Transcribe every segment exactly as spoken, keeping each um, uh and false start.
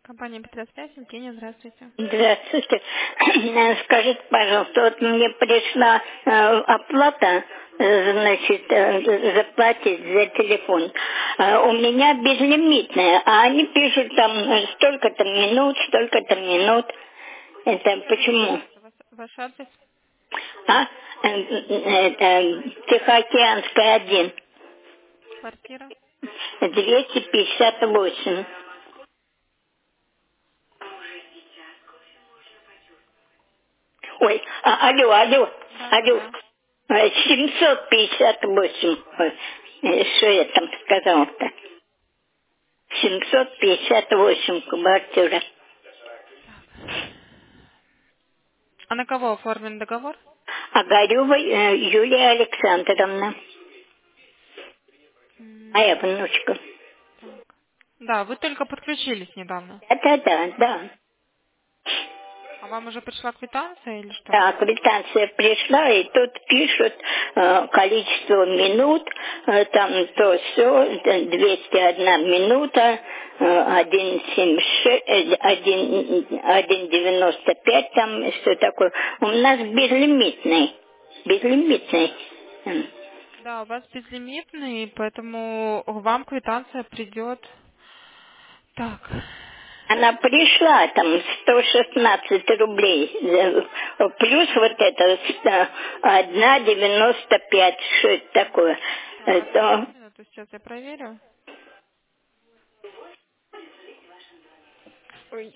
Компания Петросвязь, Евгения, здравствуйте. Здравствуйте. Скажите, пожалуйста, вот мне пришла э, оплата, э, значит, э, заплатить за телефон. Э, у меня безлимитная, а они пишут там э, столько-то минут, столько-то минут. Это Скажите, почему? пожалуйста, ваш, ваш адрес, А? Э, э, Это Тихоокеанская один, квартира? двести пятьдесят восемь. Ой, а, алло, алло, Да, да, алло. да. Э, семьсот пятьдесят восемь. Ой, э, что я там сказала-то? семьсот пятьдесят восемь квартира. А на кого оформлен договор? Огарева э, Юлия Александровна. Моя М, внучка. Так. Да, вы только подключились недавно. Да-да-да, да. А вам уже пришла квитанция или что? Да, квитанция пришла, и тут пишут э, количество минут, э, там то все, двести одна минута, э, один семь шесть, э, один один девяносто пять там, что такое. У нас безлимитный, безлимитный. М. Да, у вас безлимитный, поэтому вам квитанция придет. Так. Она пришла, там сто шестнадцать рублей, э, плюс вот это э, одна девяносто пять, что это такое? Так, одну, одну Это минуту, сейчас я проверю. Ой.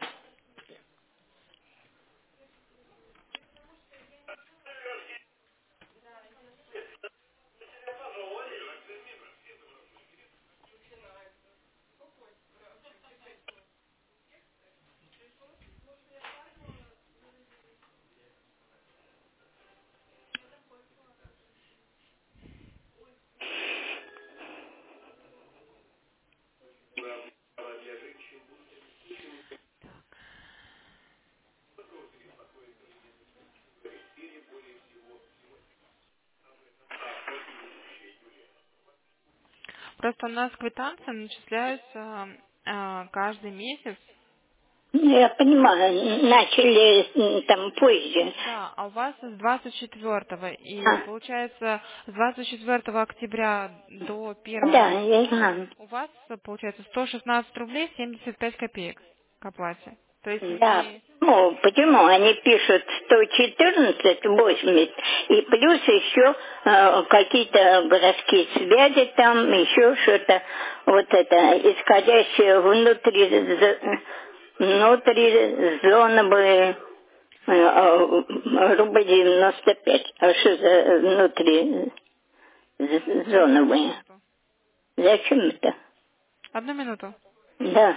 Просто у нас квитанция начисляется а, каждый месяц. ну, я понимаю, начали м, там позже. Да, а у вас с двадцать четвёртого. И А, получается, с двадцать четвёртого октября до первого да, я ноября знаю. у вас э, получается сто шестнадцать рублей семьдесят пять копеек к оплате. То есть Да, вы... почему? Почему? Они пишут сто четырнадцать восемьдесят, и плюс еще э, какие-то городские связи там, еще что-то, вот это, исходящее внутри, з- внутри зоновые, э, э, рубль девяносто пять. А что за внутри з- Сейчас, одну зоновые? минуту. Зачем это? Одну минуту. Да.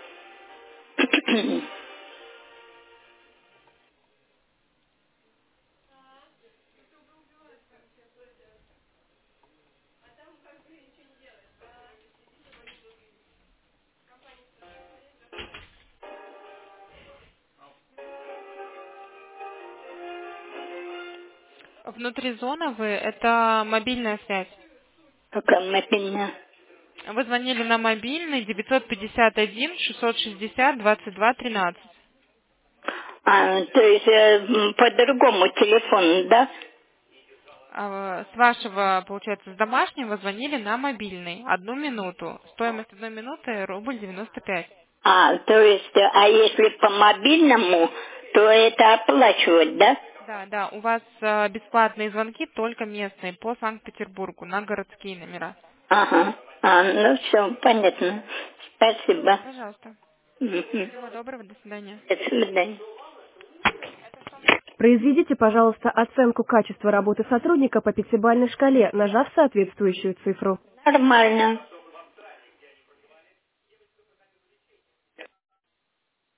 Внутризоновые — это мобильная связь. Пока мобильная. Вы звонили на мобильный девятьсот пятьдесят один шестьсот шестьдесят двадцать два тринадцать. А, то есть э, м, по другому телефону, да? А, С вашего, получается, с домашнего звонили на мобильный. Одну минуту. Стоимость одной минуты рубль девяносто пять. А, то есть, э, а если по мобильному, то это оплачивать, да? Да, да, у вас э, бесплатные звонки только местные по Санкт-Петербургу на городские номера. Ага. А, ну все, понятно. Спасибо. Пожалуйста. Мгм. Всего доброго, до свидания. До свидания. Произведите, пожалуйста, оценку качества работы сотрудника по пятибалльной шкале, нажав соответствующую цифру. Нормально.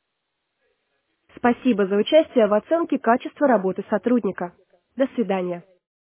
Спасибо за участие в оценке качества работы сотрудника. До свидания.